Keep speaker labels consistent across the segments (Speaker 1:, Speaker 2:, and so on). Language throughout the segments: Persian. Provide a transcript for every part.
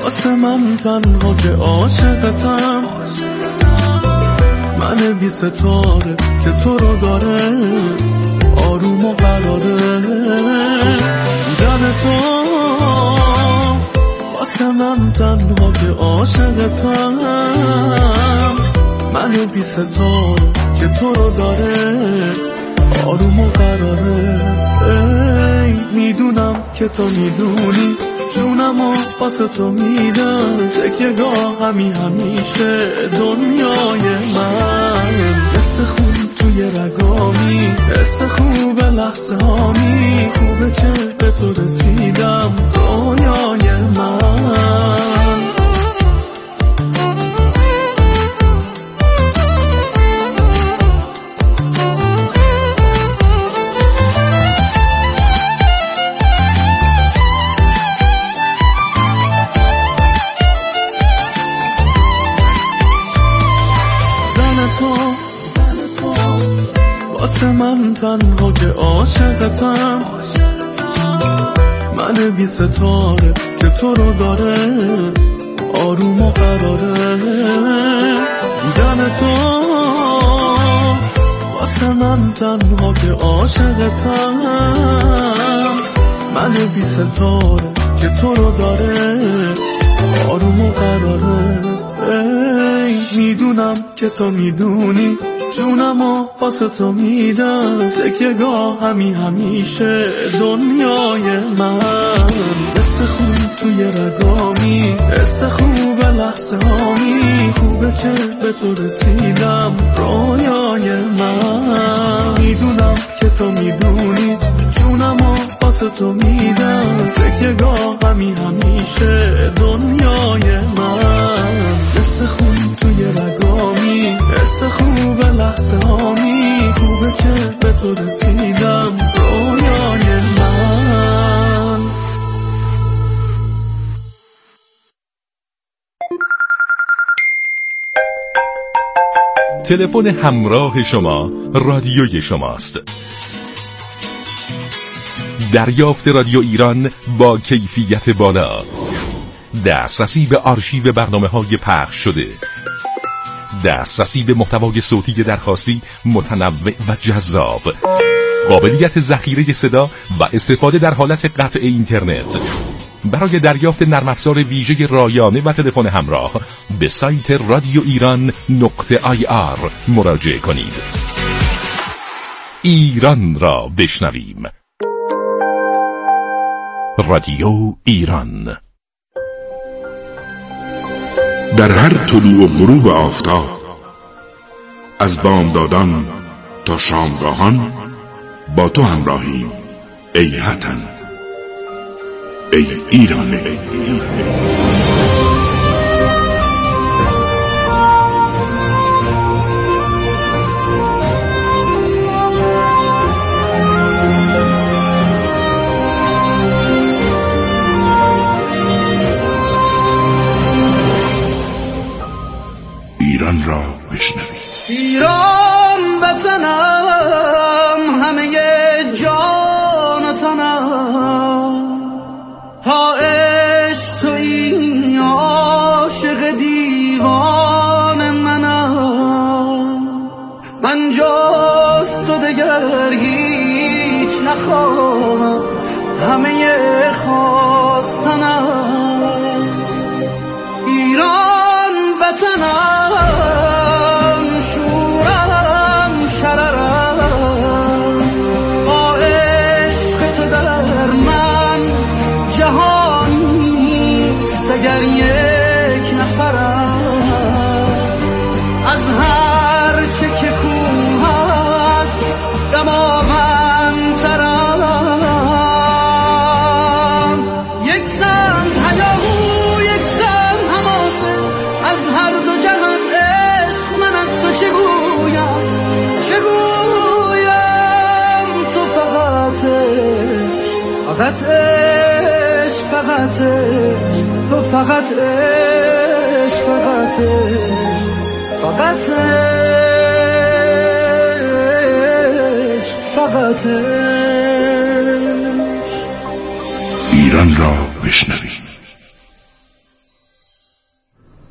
Speaker 1: واسه من تنها که عاشقتم، من بی ستاره که تو رو داره آروم و قراره. بودن تو واسه من تنها که عاشقتم، من بی ستاره که تو رو داره آروم و قراره. میدونم که تو میدونی جونمو واسه تو میدم، تکیه‌گاه همیشه دنیای من. حس خوب توی رگامی، حس خوب لحظه هامی، خوبه که به تو رسیدم دنیای من. واسه من تنها که عاشقتم، من بی ستاره که تو رو داره آروم و قراره. بودن تو واسه من تنها که عاشقتم، من بی ستاره که تو رو داره آروم و قراره. میدونم که تو میدونی جونمو واسه تو میدم، تکیه‌گاه همیشه دنیای من. حس خوب توی رگامی، حس خوب لحظه هامی، خوبه که به تو رسیدم رویای من. میدونم که تو میدونی جونمو واسه تو میدم، تکیه‌گاه همیشه دنیای من. حس خوب توی رگامی، حس خوب لحظه هامی، خوبه که به تو رسیدم رویای من.
Speaker 2: تلفن همراه شما رادیوی شماست. دریافت رادیو ایران با کیفیت بالا، دسترسی به آرشیو برنامه‌های پخش شده، دسترسی به محتوای صوتی درخواستی متنوع و جذاب، قابلیت ذخیره صدا و استفاده در حالت قطع اینترنت. برای دریافت نرم افزار ویژه رایانه و تلفن همراه به سایت رادیو ایران.ir مراجعه کنید. ایران را بشنویم. رادیو ایران.
Speaker 3: در هر طلوع و غروب آفتاب، از بامدادان تا شامگاهان، با تو همراهیم ای وطن، ای ایران. ایران را بشنوید.
Speaker 1: ایران وطنم، همه جان و تنم، تا عشق تو این عاشق دیوان منم. من جز تو دگر هیچ نخواهم، همه خواستنم. ایران وطنم، شورم شررم، با عشق تو در من جهان نیست دگر یک نفرم. از هر چه که کوه هست دماوندترم. یک سمت هیاهو، یک سمت حماسه، از هر دو جهت عشق من از تو چه گویم، چه گویم. تو فقط عشق، فقط عشق، فقط عشق، تو فقط عشق، فقط عشق، فقط عشق، فقط عشق.
Speaker 3: ایران را بشنوید.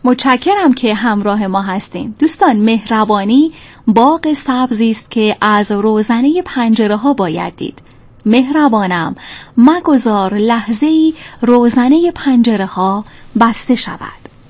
Speaker 4: متشکرم که همراه ما هستین. دوستان، مهربانی باغ سبزی است که از روزنه پنجره ها باید دید. مهربانم مگذار لحظه‌ای روزنه پنجره ها بسته شود.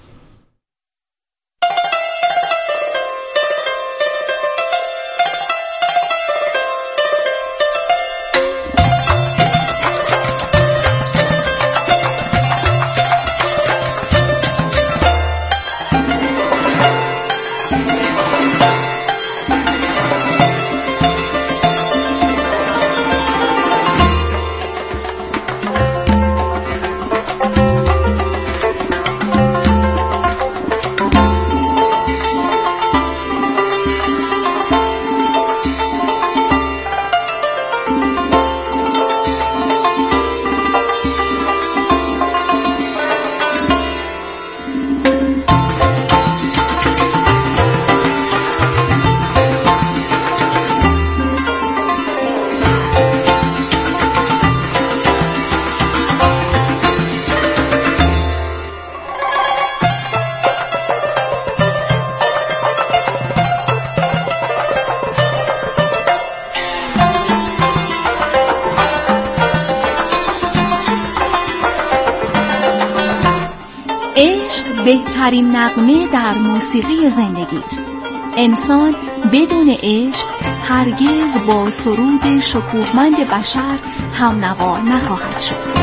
Speaker 4: عشق بهترین نغمه در موسیقی زندگی است. انسان بدون عشق هرگز با سرود شکوهمند بشر همنوا نخواهد شد.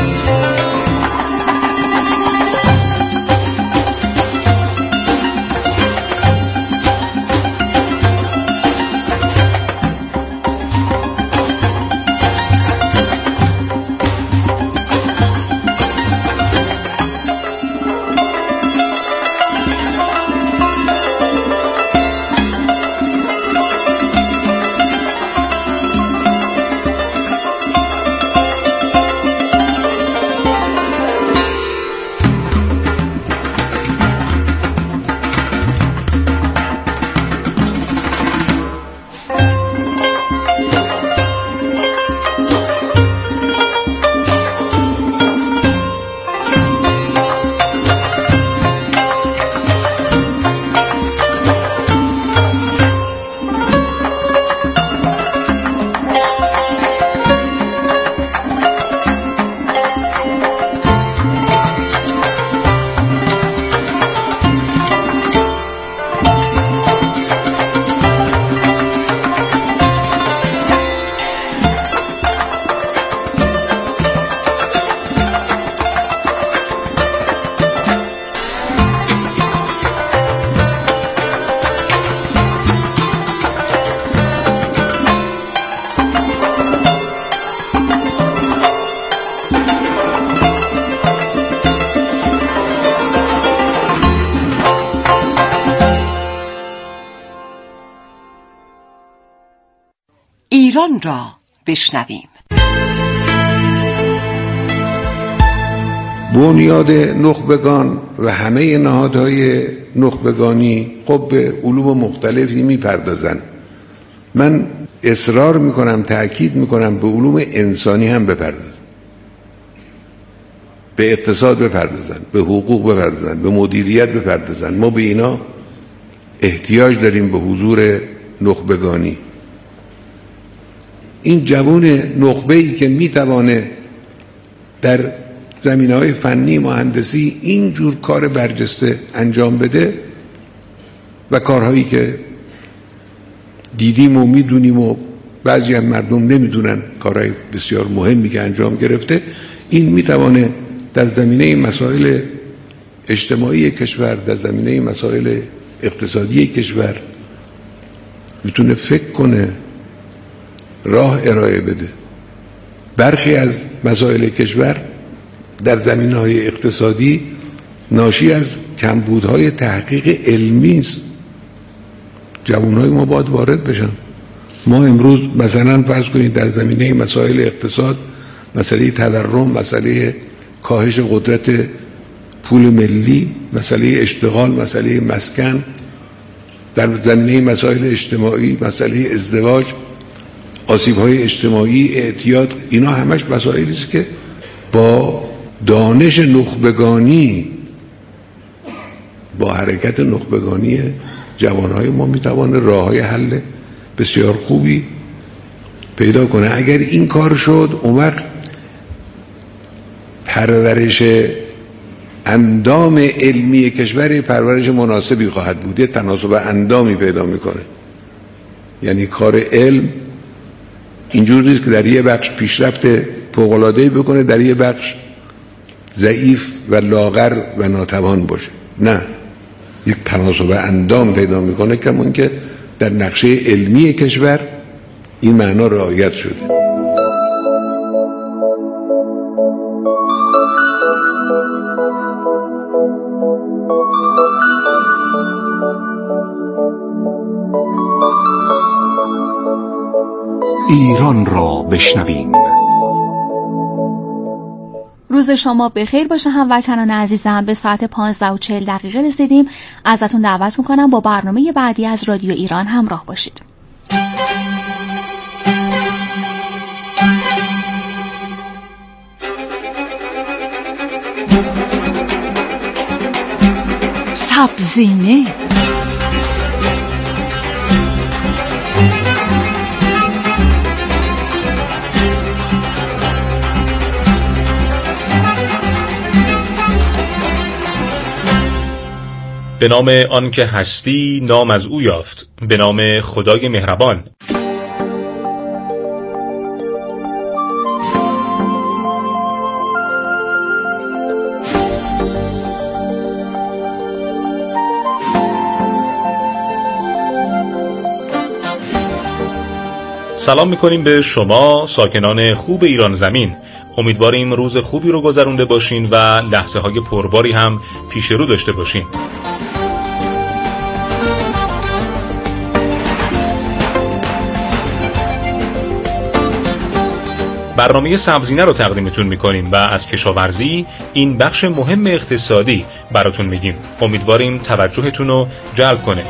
Speaker 5: ایران را بشنویم.
Speaker 6: بنیاد نخبگان و همه نهادهای نخبگانی خب به علوم مختلفی میپردازن. من اصرار میکنم، تأکید میکنم به علوم انسانی هم بپردازن، به اقتصاد بپردازن، به حقوق بپردازن، به مدیریت بپردازن. ما به اینا احتیاج داریم، به حضور نخبگانی. این جوان نخبه‌ای که میتوانه در زمینه‌های فنی مهندسی اینجور کار برجسته انجام بده و کارهایی که دیدیم و میدونیم و بعضی از مردم نمیدونن، کارهای بسیار مهمی که انجام گرفته، این میتوانه در زمینه مسائل اجتماعی کشور، در زمینه مسائل اقتصادی کشور میتونه فکر کنه، راه ارائه بده. برخی از مسائل کشور در زمینه‌های اقتصادی ناشی از کمبودهای تحقیق علمی است. جوانای ما باید وارد بشن. ما امروز مثلا فرض کنید در زمینه مسائل اقتصاد، مسئله تورم، مسئله کاهش قدرت پول ملی، مسئله اشتغال، مسئله مسکن، در زمینه مسائل اجتماعی، مسئله ازدواج، آسیب‌های اجتماعی، اعتیاد، اینا همش مسائلی است که با دانش نخبگانی با حرکت نخبگانی جوانهای ما میتوانه راههای حل بسیار خوبی پیدا کنه. اگر این کار شد، اون وقت پرورش اندام علمی کشور پرورش مناسبی خواهد بود، یه تناسب اندامی پیدا میکنه. یعنی کار علم اینجور نیست که در یه بخش پیشرفت فوق‌العاده‌ای بکنه، در یه بخش ضعیف و لاغر و ناتوان باشه. نه، یک تناسب اندام پیدا میکنه، کمان که در نقشه علمی کشور این معنا رعایت شده.
Speaker 2: ایران را بشنویم.
Speaker 4: روز شما بخیر باشه هموطنان عزیزم. به ساعت 15:40 رسیدیم. ازتون دعوت میکنم با برنامه بعدی از رادیو ایران همراه باشید.
Speaker 5: سبزینه.
Speaker 7: به نام آن که هستی نام از او یافت، به نام خدای مهربان. سلام میکنیم به شما ساکنان خوب ایران زمین. امیدواریم روز خوبی رو گذرونده باشین و لحظه های پرباری هم پیش رو داشته باشین. برنامه سبزینه رو تقدیمتون میکنیم و از کشاورزی، این بخش مهم اقتصادی، براتون میگیم. امیدواریم توجهتون رو جلب کنه.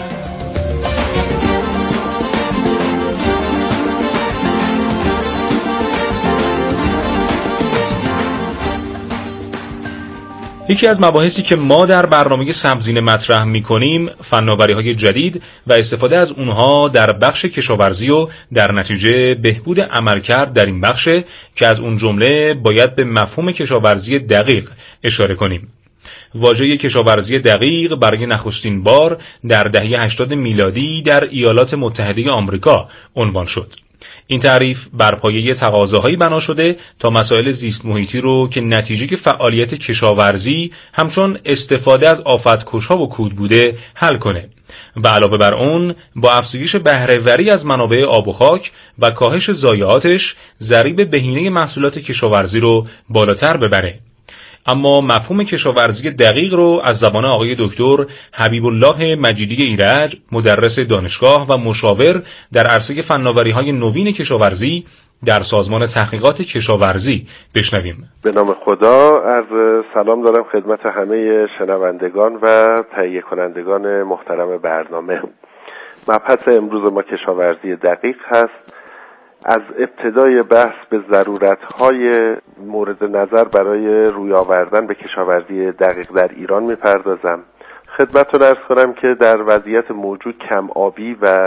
Speaker 7: یکی از مباحثی که ما در برنامه سبزینه مطرح می‌کنیم فناوری‌های جدید و استفاده از اونها در بخش کشاورزی و در نتیجه بهبود عملکرد در این بخش که از اون جمله باید به مفهوم کشاورزی دقیق اشاره کنیم. واژه کشاورزی دقیق برای نخستین بار در دهه 80 میلادی در ایالات متحده آمریکا عنوان شد. این تعریف بر پایه تقاضاهایی بنا شده تا مسائل زیست محیطی رو که نتیجه فعالیت کشاورزی همچون استفاده از آفتکش‌ها و کود بوده حل کنه و علاوه بر اون با افزایش بهره‌وری از منابع آب و خاک و کاهش ضایعاتش ضریب بهینه محصولات کشاورزی رو بالاتر ببره. اما مفهوم کشاورزی دقیق رو از زبان آقای دکتر حبیب الله مجیدی ایرج، مدرس دانشگاه و مشاور در عرصه فناوری‌های نوین کشاورزی در سازمان تحقیقات کشاورزی بشنویم.
Speaker 8: به نام خدا. عرض سلام دارم خدمت همه شنوندگان و تهیه کنندگان محترم برنامه. مبحث امروز ما کشاورزی دقیق هست. از ابتدای بحث به ضرورت‌های مورد نظر برای روی آوردن به کشاورزی دقیق در ایران می‌پردازم. خدمتتون عرض کنم که در وضعیت موجود کم آبی و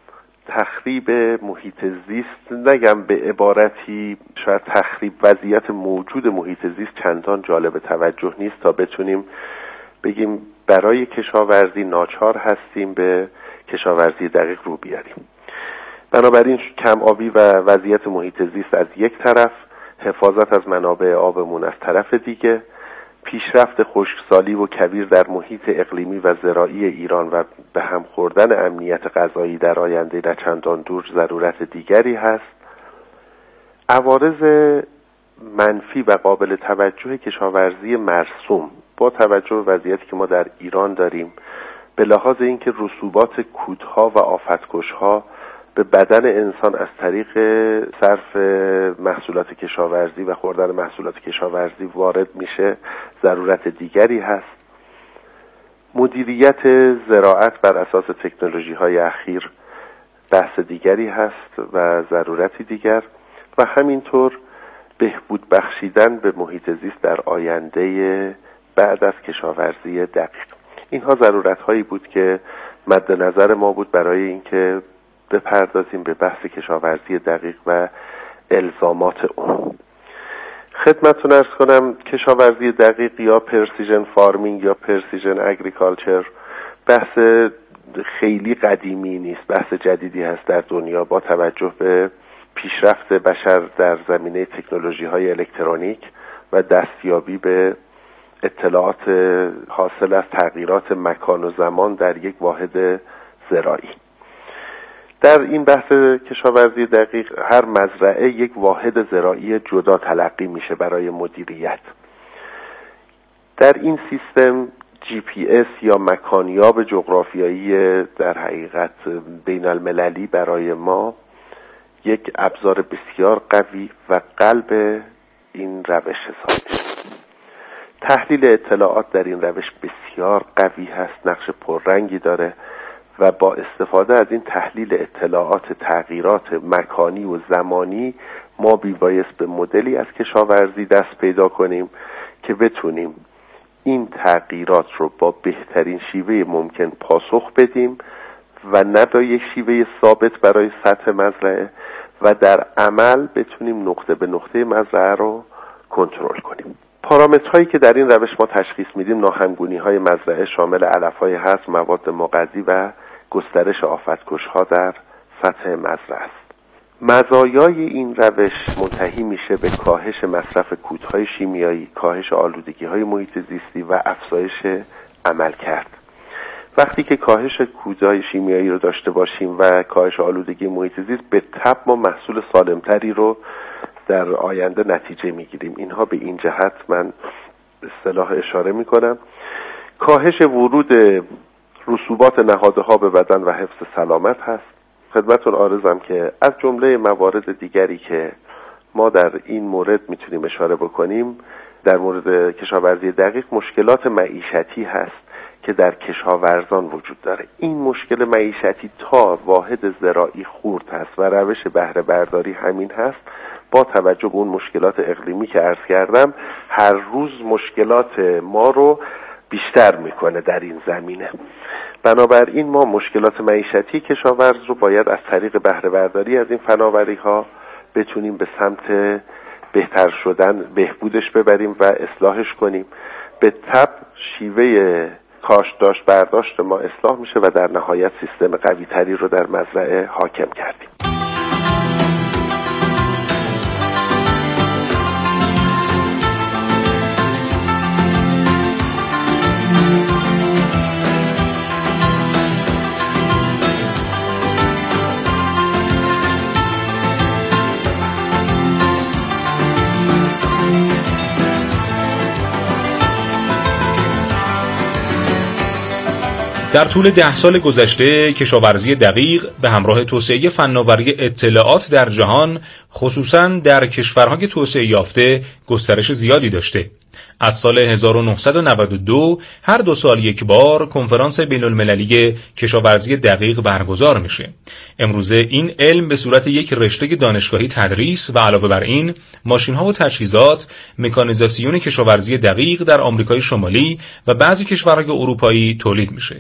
Speaker 8: تخریب محیط زیست، نگم به عبارتی شاید تخریب وضعیت موجود محیط زیست چندان جالب توجه نیست تا بتونیم بگیم برای کشاورزی ناچار هستیم به کشاورزی دقیق رو بیاریم. بنابراین کم آبی و وضعیت محیط زیست از یک طرف، حفاظت از منابع آبمون از طرف دیگه، پیشرفت خشکسالی و کویر در محیط اقلیمی و زراعی ایران و به هم خوردن امنیت غذایی در آینده نه چندان دور ضرورت دیگری هست. عوارض منفی و قابل توجه کشاورزی مرسوم با توجه به وضعیتی که ما در ایران داریم، به لحاظ اینکه رسوبات کودها و آفتکش‌ها به بدن انسان از طریق صرف محصولات کشاورزی و خوردن محصولات کشاورزی وارد میشه ضرورت دیگری هست. مدیریت زراعت بر اساس تکنولوژی‌های اخیر بحث دیگری هست و ضرورتی دیگر، و همینطور بهبود بخشیدن به محیط زیست در آینده بعد از کشاورزی دقیق. اینها ضرورت هایی بود که مد نظر ما بود برای اینکه بپردازیم به بحث کشاورزی دقیق و الزامات اون. خدمتتون عرض کنم کشاورزی دقیق یا پرسیژن فارمینگ یا پرسیژن اگریکالچر بحث خیلی قدیمی نیست، بحث جدیدی هست در دنیا با توجه به پیشرفت بشر در زمینه تکنولوژی‌های الکترونیک و دستیابی به اطلاعات حاصل از تغییرات مکان و زمان در یک واحد زراعی. در این بحث کشاورزی دقیق هر مزرعه یک واحد زراعی جدا تلقی میشه برای مدیریت. در این سیستم GPS یا مکانیاب جغرافیایی در حقیقت بین المللی برای ما یک ابزار بسیار قوی و قلب این روش حساب میشه. تحلیل اطلاعات در این روش بسیار قوی هست، نقش پررنگی داره و با استفاده از این تحلیل اطلاعات تغییرات مکانی و زمانی ما بی‌بایست به مدلی از کشاورزی دست پیدا کنیم که بتونیم این تغییرات رو با بهترین شیوه ممکن پاسخ بدیم و نه با یک شیوه ثابت برای سطح مزرعه و در عمل بتونیم نقطه به نقطه مزرعه رو کنترل کنیم. پارامترهایی که در این روش ما تشخیص میدیم ناهمگونی‌های مزرعه شامل علف‌های حذف، مواد مغذی و گسترش آفتکش‌ها در سطح مزرعه است. مزایای این روش منتهی میشه به کاهش مصرف کودهای شیمیایی، کاهش آلودگی‌های محیط زیستی و افزایش عملکرد. وقتی که کاهش کودهای شیمیایی رو داشته باشیم و کاهش آلودگی محیط زیست، به تبع ما محصول سالمتری رو در آینده نتیجه میگیریم. اینها به این جهت من اصطلاح اشاره میکنم. کاهش ورود رسوبات نهادها به بدن و حفظ سلامت هست. خدمتتون عرضم که از جمله موارد دیگری که ما در این مورد میتونیم اشاره بکنیم در مورد کشاورزی دقیق مشکلات معیشتی هست که در کشاورزان وجود داره. این مشکل معیشتی تا واحد زراعی خورد هست و روش بهره برداری همین هست. با توجه به اون مشکلات اقلیمی که عرض کردم هر روز مشکلات ما رو بیشتر میکنه در این زمینه. بنابراین ما مشکلات معیشتی کشاورز رو باید از طریق بهره برداری از این فناوری ها بتونیم به سمت بهتر شدن بهبودش ببریم و اصلاحش کنیم. به تبع شیوه کاشت داشت برداشت ما اصلاح میشه و در نهایت سیستم قوی تری رو در مزرعه حاکم کردیم.
Speaker 7: در طول 10 سال گذشته کشاورزی دقیق به همراه توسعه فناوری اطلاعات در جهان خصوصاً در کشورهای توسعه یافته گسترش زیادی داشته. از سال 1992 هر 2 سال یک بار کنفرانس بین‌المللی کشاورزی دقیق برگزار میشه. امروزه این علم به صورت یک رشته دانشگاهی تدریس و علاوه بر این ماشین‌ها و تجهیزات مکانیزاسیون کشاورزی دقیق در آمریکای شمالی و بعضی کشورهای اروپایی تولید میشه.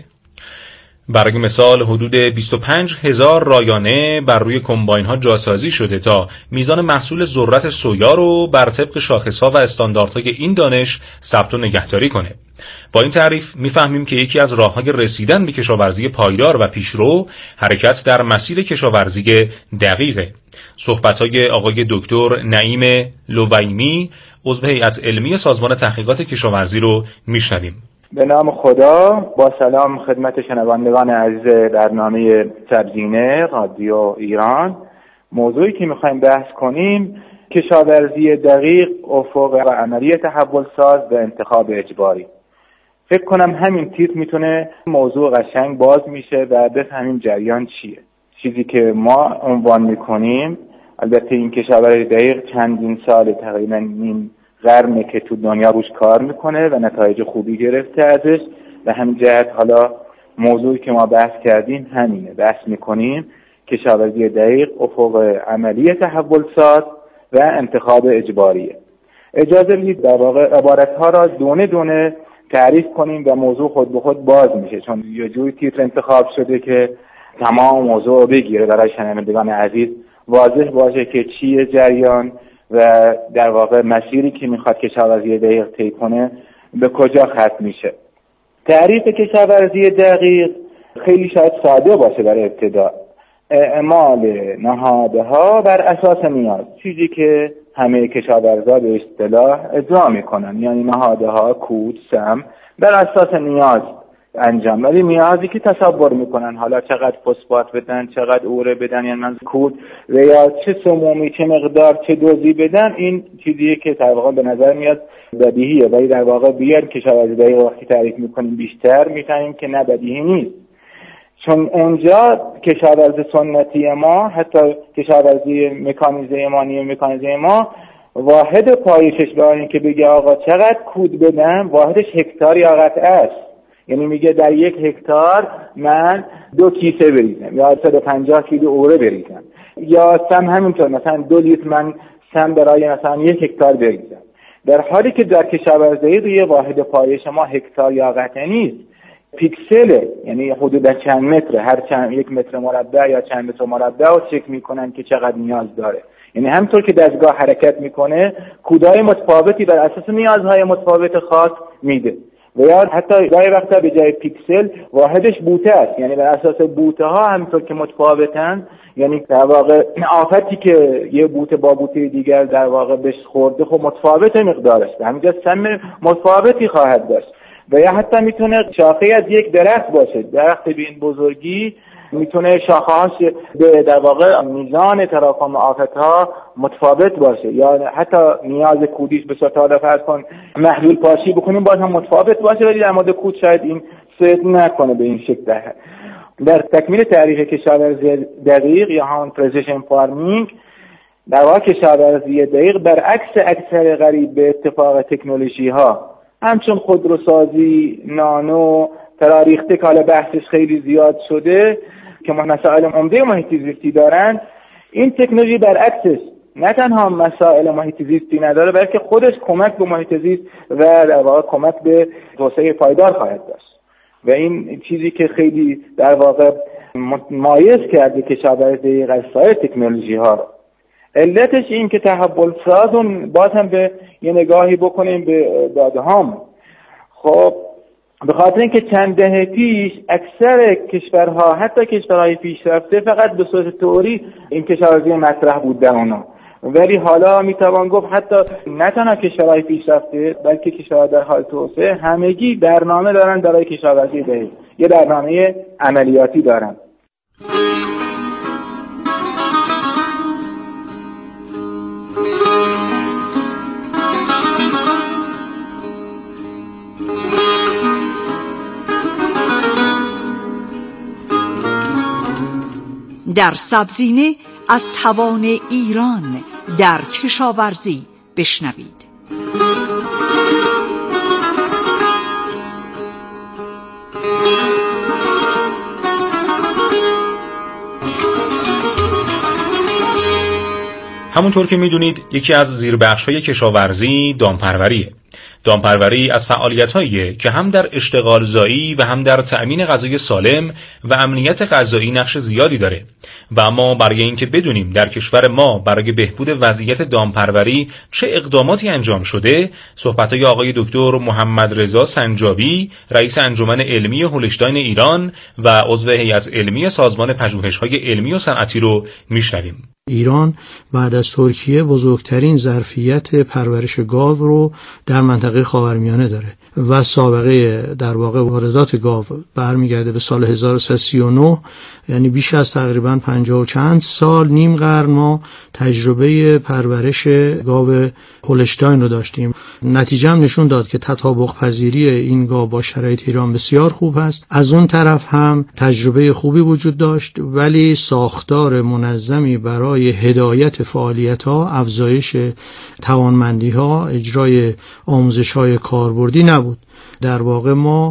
Speaker 7: برای مثال حدود 25,000 رایانه بر روی کمباین ها جاسازی شده تا میزان محصول ذرت سویا رو بر طبق شاخص ها و استانداردهای این دانش ثبت و نگهداری کنه. با این تعریف میفهمیم که یکی از راه‌های رسیدن به کشاورزی پایدار و پیشرو حرکت در مسیر کشاورزی دقیقه. صحبت‌های آقای دکتر نعیم لویمی عضو هیئت علمی سازمان تحقیقات کشاورزی رو میشنویم.
Speaker 9: به نام خدا، با سلام خدمت شنوندگان عزیز برنامه سبزینه رادیو ایران. موضوعی که میخوایم بحث کنیم کشاورزی دقیق، افق و عملی تحول ساز و انتخاب اجباری. فکر کنم همین تیتر میتونه موضوع قشنگ باز میشه و بفهمیم جریان چیه. چیزی که ما عنوان میکنیم، البته این کشاورزی دقیق چندین سال تقریبا نیم قرنه که تو دنیا روش کار میکنه و نتایج خوبی گرفته ازش و همین جهت حالا موضوعی که ما بحث کردیم همینه. بحث میکنیم کشاورزی دقیق، افق عملی تحول ساز و انتخاب اجباریه. اجازه بدید در واقع عبارتها را دونه دونه تعریف کنیم و موضوع خود به خود باز میشه، چون یه جوری تیتر انتخاب شده که تمام موضوع بگیره برای شنوندگان عزیز واضح باشه که چیه جریان و در واقع مسیری که میخواد کشاورزی دقیق طی کنه به کجا ختم میشه. تعریف کشاورزی دقیق خیلی شاید ساده باشه در ابتدا. اعمال نهادها بر اساس نیاز، چیزی که همه کشاورزا به اصطلاح اجرا میکنن، یعنی نهادها کود، سم بر اساس نیاز انجام، ولی نیازی که تصور میکنن، حالا چقدر فسفات بدن، چقدر اوره بدن، یعنی من کود و یا چه سمومی، چه مقدار، چه دوزی بدن، این چیزیه که در واقع به نظر میاد بدیهیه، ولی در واقع بیاد کشاورزی دقیق وقتی تعریف میکنیم بیشتر میفهمیم که نه، بدیهی نیست. چون اونجا کشاورزی سنتی ما، حتی کشاورزی مکانیزه ما واحد پایشش برای این که بگه آقا چقدر کود بدم، واحدش هکتار یا قطعه است. یعنی میگه در 1 هکتار من 2 کیسه بریزم یا 150 کیلو اوره بریزم، یا سم همینطور مثلا 2 لیتر من سم برای مثلا 1 هکتار بریزم، در حالی که در کشاورزی روی واحد پایش ما هکتار یا قطعه نیست، پیکسله، یعنی حدود چند متر، هر چند 1 متر مربع یا چند متر مربع رو چک میکنن که چقدر نیاز داره. یعنی همطور که دستگاه حرکت میکنه کودهای متفاوتی بر اساس نیازهای متفاوت خاص میده، و یا حتی گاهی وقتا به جای پیکسل واحدش بوته است، یعنی بر اساس بوته ها همطور که متفاوتن، یعنی در واقع آفتی که یه بوته با بوته دیگر در واقع بهش خورده خب متفاوت مقدارش، همینجا سم متفاوتی خواهد داشت. و یا حتی میتونه شاخه از یک درخت باشه، درخت به این بزرگی میتونه شاخه‌هاش به در واقع میزان تراکم آفت‌ها متفاوت باشه، یا حتی نیاز کودیش به صورت فرض کن محلول پاشی بکنیم باز هم متفاوت باشه، ولی در مورد کود شاید این صدق نکنه به این شکل. در تکمیل تعریف کشاورزی دقیق یا همون پرسیژن فارمینگ، در واقع کشاورزی دقیق برعکس اکثر غریب به اتفاق تکنولوژی ها همچون خودروسازی، نانو، تراریخته که حالا بحثش خیلی زیاد شده که مسائل عمده محیط زیستی دارن، این تکنولوژی برعکسش نه تنها مسائل محیط زیستی نداره بلکه خودش کمک به محیط زیست و در واقع کمک به توسعه پایدار خواهد داشت. و این چیزی که خیلی در واقع متمایز کرده کشاورزی از سایر تکنولوژی ها رو. علتش این که تحول سازون باز هم به یه نگاهی بکنیم به داده هام. خب به خاطر اینکه چند دهه پیش اکثر کشورها، حتی کشورهای پیشرفته، فقط به صورت تئوری این کشاورزی مطرح بود در اونا، ولی حالا میتوان گفت حتی نه تنها کشورهای پیشرفته بلکه کشورها در حال توسعه همگی برنامه دارن برای کشاورزی دقیق، یه برنامه عملیاتی دارن.
Speaker 5: در سبزینه از توان ایران در کشاورزی بشنوید.
Speaker 7: همونطور که میدونید یکی از زیربخش‌های کشاورزی دامپروریه. دامپروری از فعالیت‌هاییه که هم در اشتغال زایی و هم در تأمین غذای سالم و امنیت غذایی نقش زیادی داره. و اما برای اینکه بدونیم در کشور ما برای بهبود وضعیت دامپروری چه اقداماتی انجام شده، صحبت‌های آقای دکتر محمد رضا سنجابی، رئیس انجمن علمی هولشتاین ایران و عضو هیئت علمی سازمان پژوهش‌های علمی و صنعتی رو میشنویم.
Speaker 10: ایران بعد از ترکیه بزرگترین ظرفیت پرورش گاو رو در منطقه خاورمیانه داره و سابقه در واقع واردات گاو برمیگرده به سال 1339، یعنی بیش از تقریبا 50 و چند سال، نیم قرن ما تجربه پرورش گاو هولشتاین رو داشتیم. نتیجه هم نشون داد که تطابق پذیری این گاو با شرایط ایران بسیار خوب است. از اون طرف هم تجربه خوبی وجود داشت، ولی ساختار منظمی برای هدایت فعالیت‌ها، افزایش توانمندی‌ها، اجرای آموزش‌های کاربردی نبود. در واقع ما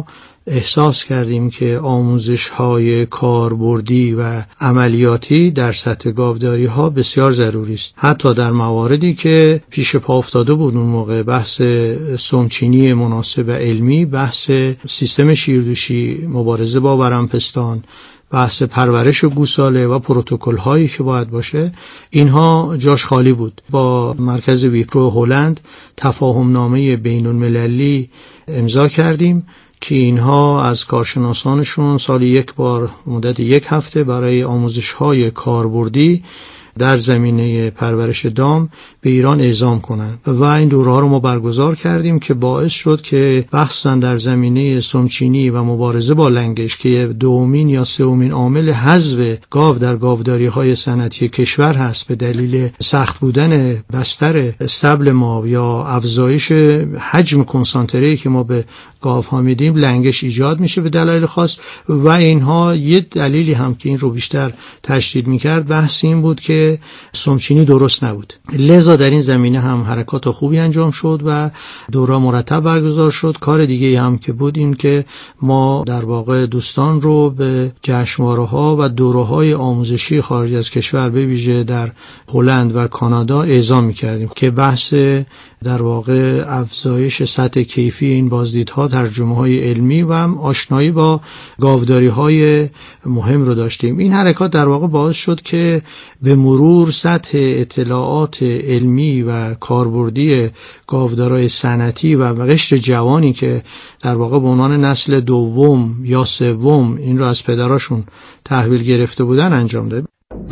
Speaker 10: احساس کردیم که آموزش‌های کاربردی و عملیاتی در سطح گاوداری ها بسیار ضروری است. حتی در مواردی که پیش پا افتاده بود اون موقع، بحث سمچینی مناسب علمی، بحث سیستم شیردوشی، مبارزه با ورمپستان، بحث پرورش گوساله و پروتکل هایی که باید باشه، اینها جاش خالی بود. با مرکز ویپرو هلند تفاهم نامه بین المللی امضا کردیم که اینها از کارشناسانشون سالی یک بار مدت 1 هفته برای آموزش های کاربردی در زمینه پرورش دام به ایران اعزام کنند و این دوره‌ها رو ما برگزار کردیم که باعث شد که بحثاً در زمینه سمچینی و مبارزه با لنگش که دومین یا سومین عامل حذف گاو در گاوداری‌های صنعتی کشور هست به دلیل سخت بودن بستر استبل ما یا افزایش حجم کنسانتره‌ای که ما به گاوها میدیم، لنگش ایجاد میشه به دلایل خاص و اینها یه دلیلی هم که این رو بیشتر تشدید میکرد بحث این بود که سمچینی درست نبود. لذا در این زمینه هم حرکات خوبی انجام شد و دوره مرتب برگزار شد. کار دیگه هم که بود این که ما در واقع دوستان رو به جشنواره‌ها و دوره‌های آموزشی خارج از کشور به ویژه در هلند و کانادا اعزام می‌کردیم که بحث در واقع افزایش سطح کیفی این بازدیدها، ترجمه‌های علمی و هم آشنایی با گاوداری‌های مهم رو داشتیم. این حرکات در واقع باعث شد که به مرور سطح اطلاعات علمی و کاربردی گاودارای صنعتی و قشر جوانی که در واقع به عنوان نسل دوم یا سوم این رو از پدراشون تحویل گرفته بودن انجام داد.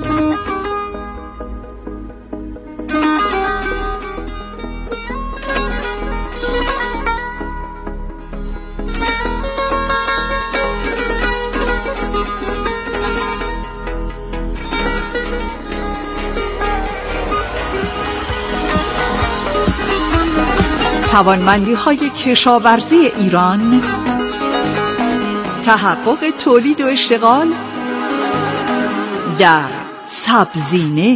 Speaker 5: توانمندی‌های کشاورزی ایران، تحقق تولید و اشتغال در سبزینه.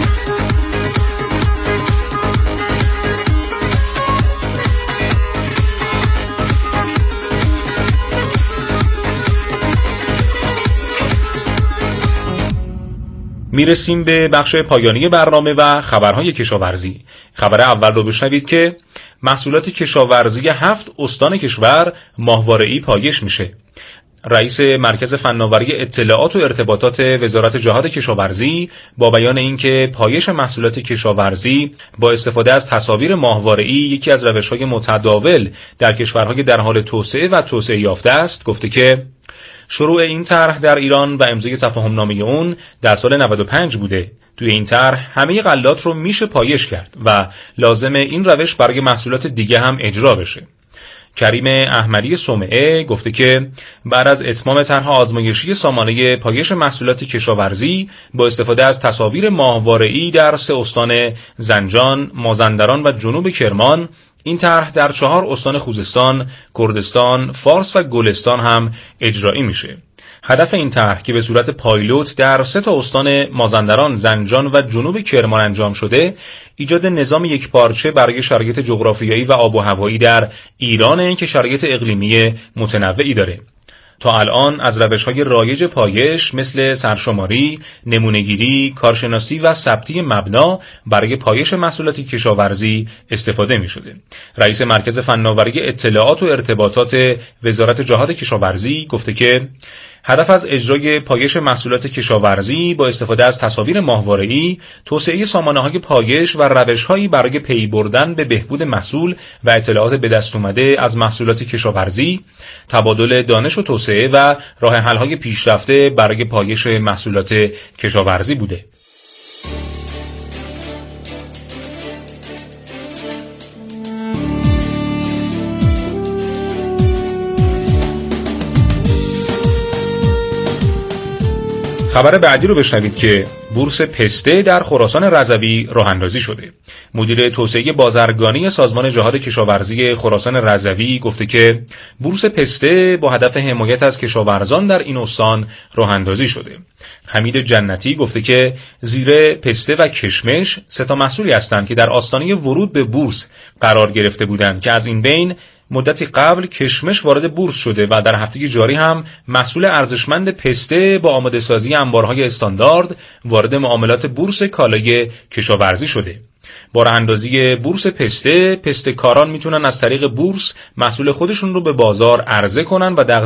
Speaker 7: میرسیم به بخش پایانی برنامه و خبرهای کشاورزی. خبر اول رو بشنوید که محصولات کشاورزی 7 استان کشور ماهواره‌ای پایش میشه. رئیس مرکز فناوری اطلاعات و ارتباطات وزارت جهاد کشاورزی با بیان اینکه پایش محصولات کشاورزی با استفاده از تصاویر ماهواره‌ای یکی از روش‌های متداول در کشورهای در حال توسعه و توسعه یافته است، گفته که شروع این طرح در ایران و امضای تفاهم‌نامه اون در سال 95 بوده. توی این طرح همه غلات رو میشه پایش کرد و لازمه این روش برای محصولات دیگه هم اجرا بشه. کریم احمدی صومعه گفته که بعد از اتمام طرح آزمایشی سامانه پایش محصولات کشاورزی با استفاده از تصاویر ماهواره‌ای در 3 استان زنجان، مازندران و جنوب کرمان، این طرح در 4 استان خوزستان، کردستان، فارس و گلستان هم اجرایی میشه. هدف این طرح که به صورت پایلوت در 3 استان مازندران، زنجان و جنوب کرمان انجام شده، ایجاد نظام یکپارچه برای شرایط جغرافیایی و آب و هوایی در ایران که شرایط اقلیمی متنوعی داره. تا الان از روش‌های رایج پایش مثل سرشماری، نمونه‌گیری، کارشناسی و ثبتی مبنا برای پایش محصولات کشاورزی استفاده می‌شده. رئیس مرکز فناوری اطلاعات و ارتباطات وزارت جهاد کشاورزی گفته که هدف از اجرای پایش محصولات کشاورزی با استفاده از تصاویر ماهواره‌ای، توسعه سامانه‌های پایش و روش‌هایی برای پی بردن به بهبود محصول و اطلاعات به دست اومده از محصولات کشاورزی، تبادل دانش و توسعه و راه حل‌های پیشرفته برای پایش محصولات کشاورزی بوده. خبر بعدی رو بشنوید که بورس پسته در خراسان رضوی راه اندازی شده. مدیر توسعه بازرگانی سازمان جهاد کشاورزی خراسان رضوی گفته که بورس پسته با هدف حمایت از کشاورزان در این استان راه اندازی شده. حمید جنتی گفته که زیره، پسته و کشمش 3 محصولی هستند که در آستانه ورود به بورس قرار گرفته بودند که از این بین مدتی قبل کشمش وارد بورس شده و در هفته جاری هم محصول ارزشمند پسته با آماده سازی انبارهای استاندارد وارد معاملات بورس کالای کشاورزی شده. با راه‌اندازی بورس پسته کاران میتونن از طریق بورس محصول خودشون رو به بازار عرضه کنن و